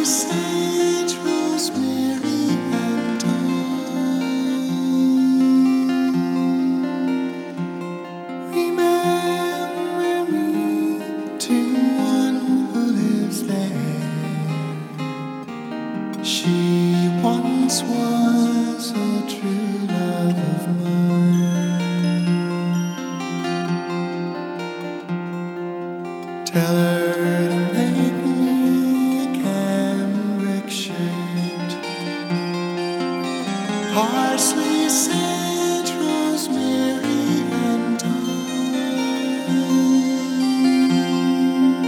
sage, rosemary, and thyme. Remember me to one who lives there. She once was a true love of mine. Tell her to make me a cambric-shaped parsley, sage, rosemary, and thyme.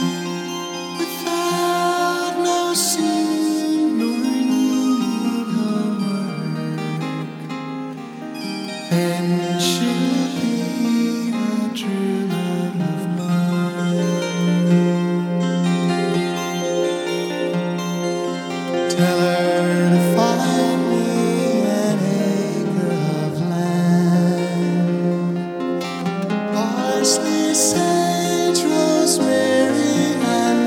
Without no seam nor need of work, then she'll be a true love of mine. Tell her to find me an acre of land, parsley, sage, rosemary, and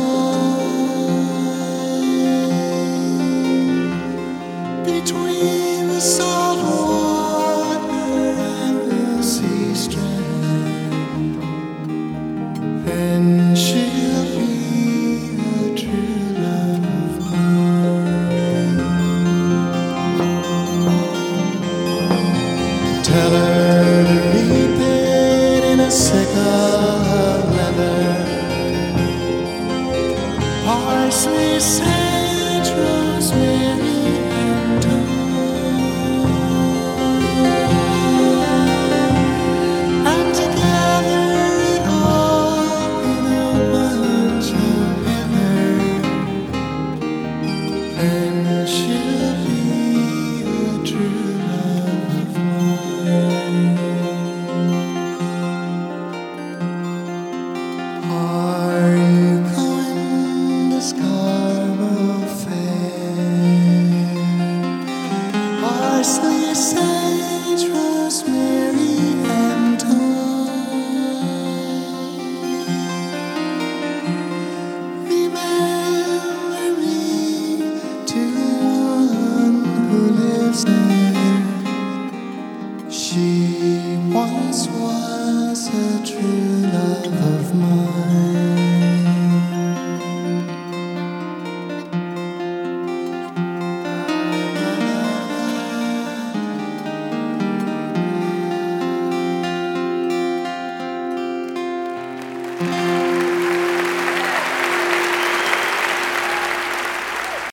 thyme. Between the salt water and the sea strand, then she'll be a true love of mine. Tell her to reap it in a sickle of leather, parsley, sage, rosemary, and thyme. And together it all in a bunch of heather, then she'll be a true love of mine. Are you going to Scarborough Fair? Parsley, sage, rosemary, and thyme. Remember me to one who lives there. She once was a true love of mine.